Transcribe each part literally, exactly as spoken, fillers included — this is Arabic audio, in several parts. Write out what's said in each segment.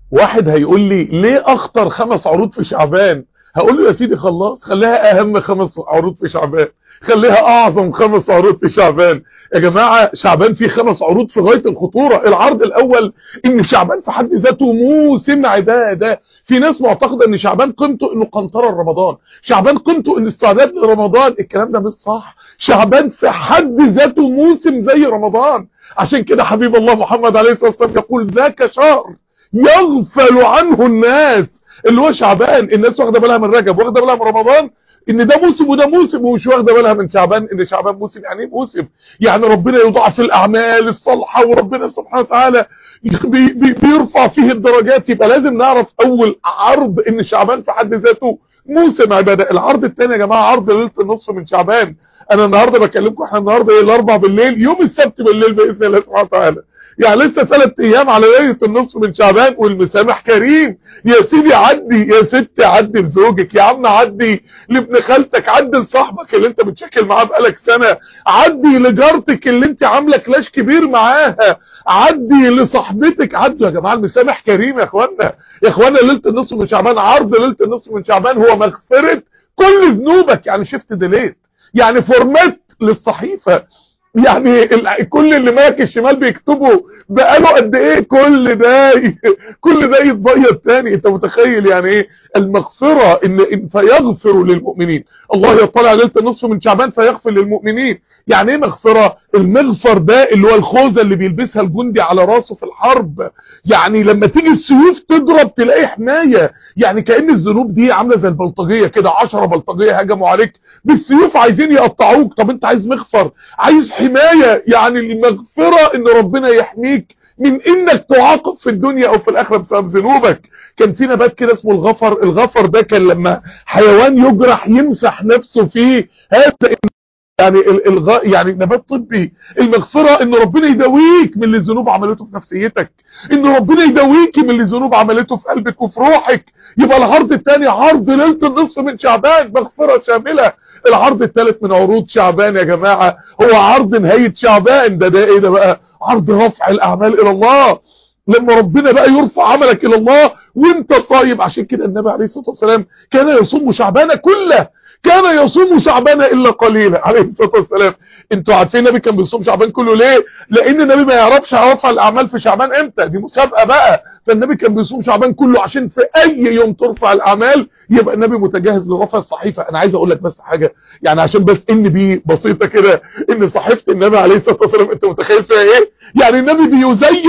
واحد هيقول لي ليه اخطر خمس عروض في شعبان؟ هقول له يا سيدي خلاص خليها اهم خمس عروض في شعبان، خليها اعظم خمس عروض في شعبان. يا جماعة شعبان فيه خمس عروض في غاية الخطورة. العرض الاول ان شعبان في حد ذاته موسم عبادة. في ناس معتقدة ان شعبان قيمته انه قنطرة رمضان، شعبان قيمته ان استعداد لرمضان. الكلام ده مش صح. شعبان في حد ذاته موسم زي رمضان. عشان كده حبيب الله محمد عليه الصلاة والسلام يقول ذاك شهر يغفل عنه الناس. اللي هو شعبان الناس واخده بالها من رجب، واخده بالها من رمضان ان ده موسم وده موسم، ومش واخده بالها من شعبان ان شعبان موسم. يعني ايه موسم؟ يعني ربنا يضاعف الاعمال الصالحه، وربنا سبحانه وتعالى بي بي بيرفع فيه الدرجات. يبقى لازم نعرف اول عرض ان شعبان في حد ذاته موسم عباده. العرض الثاني يا جماعه عرض ليله النصف من شعبان. انا النهارده بكلمكم، احنا النهارده ايه؟ الاربع بالليل، يوم السبت بالليل باذن الله سبحانه وتعالى. يعني لسه ثلاث ايام على ليله النصف من شعبان، والمسامح كريم. يا سيدي عدي، يا ستي عدي لزوجك، يا عم عدي لابن خالتك، عدي لصاحبك اللي انت بتشكل معاه بقالك سنه، عدي لجارتك اللي انت عامله كلاش كبير معاها، عدي لصاحبتك. عدوا يا جماعه، المسامح كريم يا اخوانا. يا اخوانا ليله النصف من شعبان، عرض ليله النصف من شعبان هو مغفره كل ذنوبك. يعني شفت ديليت، يعني فورمات للصحيفه. يعني كل اللي ماك الشمال بيكتبوا بقاله قد ايه، كل ده كل ده يتبيض تاني. انت متخيل يعني ايه المغفرة؟ ان فيغفر للمؤمنين. الله يطلع ليلة النصف من شعبان فيغفر للمؤمنين. يعني ايه مغفرة؟ المغفر ده اللي هو الخوذة اللي بيلبسها الجندي على راسه في الحرب. يعني لما تيجي السيوف تضرب تلاقي حماية. يعني كأن الذنوب دي عاملة زي البلطجية كده، عشرة بلطجية هجموا عليك بالسيوف عايزين يقطعوك. طب انت عايز مغفر، عايز حماية. يعني المغفرة ان ربنا يحميك من انك تعاقب في الدنيا او في الاخرة بسبب ذنوبك. كان في نبات كده اسمه الغفر. الغفر ده كان لما حيوان يجرح يمسح نفسه فيه. هذا يعني الغ... يعني نبات طبي. المغفرة ان ربنا يداويك من اللي الذنوب عملته في نفسيتك، ان ربنا يداويك من اللي الذنوب عملته في قلبك وفي روحك. يبقى العرض الثاني عرض ليلة النصف من شعبان، مغفرة شاملة. العرض الثالث من عروض شعبان يا جماعة هو عرض نهاية شعبان. ده ده ايه ده بقى؟ عرض رفع الاعمال الى الله. لما ربنا بقى يرفع عملك الى الله وانت صايم. عشان كده النبي عليه الصلاة والسلام كان يصوم شعبان كله، كان يصوم شعبان الا قليلا عليه الصلاه والسلام. انتوا عارفين النبي كان بيصوم شعبان كله ليه؟ لان النبي ما يعرفش رفع الاعمال في شعبان امتى، دي مسابقه بقى. فالنبي كان بيصوم شعبان كله عشان في اي يوم ترفع الاعمال يبقى النبي متجهز لرفع الصحيفه. انا عايز اقول لك بس حاجه، يعني عشان بس ان بي بسيطه كده، ان صحيفه النبي عليه الصلاه والسلام انت متخيل فيها ايه؟ يعني النبي بيزين،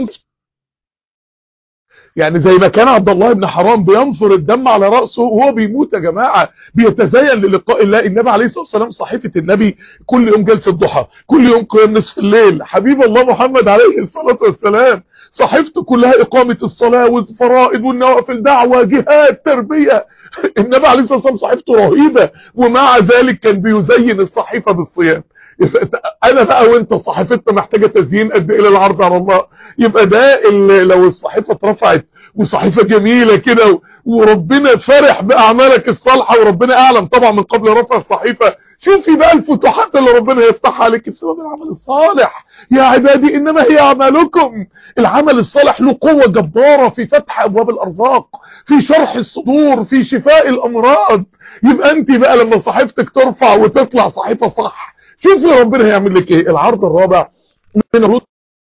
يعني زي ما كان عبد الله بن حرام بينفر الدم على رأسه وهو بيموت يا جماعة، بيتزين للقاء الله. النبي عليه الصلاة والسلام صحيفة النبي كل يوم جلسة ضحى، كل يوم قيام نصف الليل. حبيب الله محمد عليه الصلاة والسلام صحيفته كلها إقامة الصلاة والفرائض والنوافل، دعوة، جهاد، تربية. النبي عليه الصلاة والسلام صحيفته رهيبة، ومع ذلك كان بيزين الصحيفة بالصيام. انا بقى وانت صحيفتنا محتاجة تزيين قد ايه للعرض على الله. يبقى ده اللي لو الصحيفة اترفعت وصحيفة جميلة كده وربنا فرح باعمالك الصالحة، وربنا اعلم طبعا من قبل رفع الصحيفة. شوفي بقى الفتوحات اللي ربنا يفتحها عليك بسبب العمل الصالح. يا عبادي انما هي اعمالكم. العمل الصالح له قوة جبارة في فتح ابواب الارزاق، في شرح الصدور، في شفاء الامراض. يبقى انت بقى لما صحيفتك ترفع وتطلع صحيفة صح، شوفي ربنا هيعمل لك ايه. العرض الرابع من عروض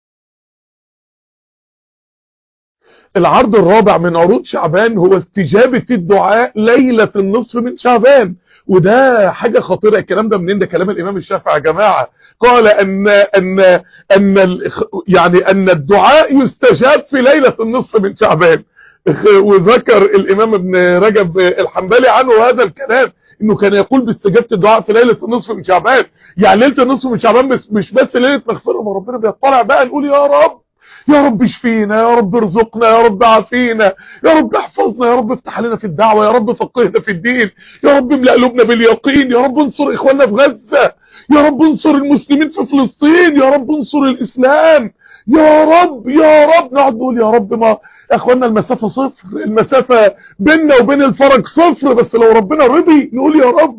العرض الرابع من عروض شعبان هو استجابة الدعاء ليلة النصف من شعبان. وده حاجة خطيرة. الكلام ده منين؟ ده كلام الامام الشافعي يا جماعة. قال ان ان ان يعني ان الدعاء يستجاب في ليلة النصف من شعبان. وذكر الامام ابن رجب الحنبلي عنه هذا الكلام، انه كان يقول باستجابة الدعاء في ليلة النصف من شعبان. يعني ليلة النصف من شعبان مش, مش بس ليلة مغفرة، ما ربنا بيطلع بقى نقول يا رب، يا رب اشفينا، يا رب ارزقنا، يا رب عافينا، يا رب احفظنا، يا رب افتح لنا في الدعوة، يا رب فقهنا في الدين، يا رب املأ قلوبنا باليقين، يا رب انصر اخواننا في غزة، يا رب انصر المسلمين في فلسطين، يا رب انصر الاسلام، يا رب يا رب، نقعد نقول يا رب. ما يا اخوانا المسافة صفر، المسافة بيننا وبين الفرج صفر، بس لو ربنا رضي نقول يا رب.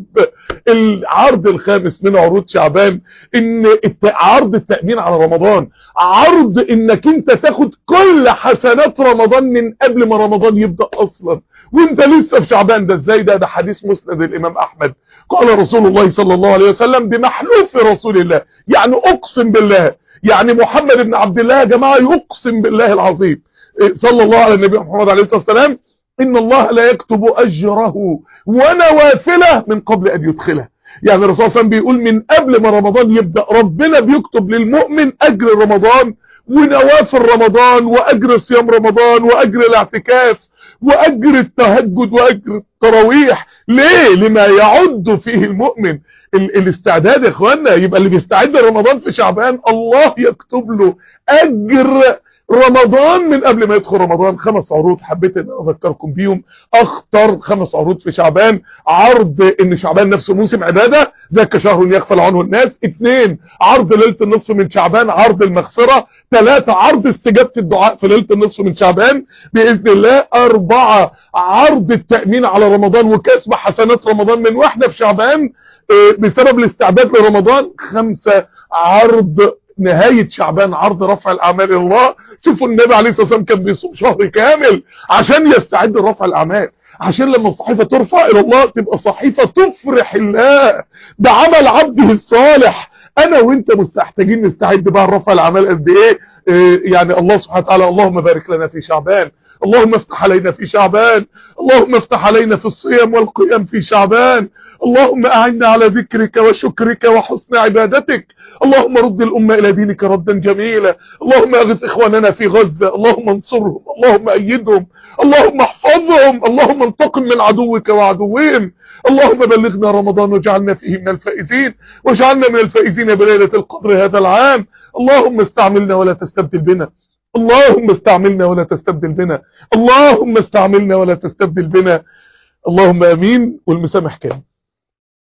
العرض الخامس من عروض شعبان ان الت- عرض التأمين على رمضان، عرض انك انت تاخد كل حسنات رمضان من قبل ما رمضان يبدأ اصلا وانت لسه في شعبان. ده ازاي؟ ده ده حديث مسند الامام احمد، قال رسول الله صلى الله عليه وسلم بمحلوف رسول الله، يعني اقسم بالله، يعني محمد بن عبد الله يا جماعة يقسم بالله العظيم صلى الله على النبي محمد عليه الصلاة والسلام، إن الله لا يكتب أجره ونوافله من قبل أن يدخله. يعني الرسول صلى الله عليه وسلم بيقول من قبل ما رمضان يبدأ ربنا بيكتب للمؤمن أجر رمضان ونوافل رمضان وأجر صيام رمضان وأجر الاعتكاف وأجر التهجد وأجر التراويح. ليه؟ لما يعد فيه المؤمن. ال الاستعداد يا اخوانا، يبقى اللي بيستعد لرمضان في شعبان الله يكتب له أجر رمضان من قبل ما يدخل رمضان. خمس عروض حبيت ان اذكركم بيهم، اخطر خمس عروض في شعبان. عرض ان شعبان نفسه موسم عبادة، ذاك شهر يغفل عنه الناس. اتنين، عرض ليلة النصف من شعبان، عرض المغفرة. ثلاثة، عرض استجابة الدعاء في ليلة النصف من شعبان بإذن الله. أربعة، عرض التأمين على رمضان وكسب حسنات رمضان من واحدة في شعبان بسبب الاستعداد لرمضان. خمسة، عرض نهاية شعبان، عرض رفع الأعمال إلى الله. شوفوا النبي عليه الصلاة والسلام كان بيصوم شهر كامل عشان يستعد لرفع الأعمال، عشان لما الصحيفة ترفع إلى الله تبقى صحيفة تفرح الله بعمل عبده الصالح. أنا وإنت مستحتاجين نستعد بقى لرفع الأعمال قد إيه؟ إيه يعني الله سبحانه وتعالى اللهم بارك لنا في شعبان، اللهم افتح علينا في شعبان، اللهم افتح علينا في الصيام والقيام في شعبان، اللهم أعنا على ذكرك وشكرك وحسن عبادتك، اللهم رد الأمة إلى دينك ردا جميلا، اللهم أغث إخواننا في غزة، اللهم انصرهم، اللهم أيدهم، اللهم احفظهم، اللهم انتقم من عدوك وعدوهم، اللهم بلغنا رمضان واجعلنا فيه من الفائزين، واجعلنا من الفائزين بليلة القدر هذا العام. اللهم استعملنا ولا تستبدل بنا، اللهم استعملنا ولا تستبدل بنا، اللهم استعملنا ولا تستبدل بنا، اللهم امين. والمسامح كام؟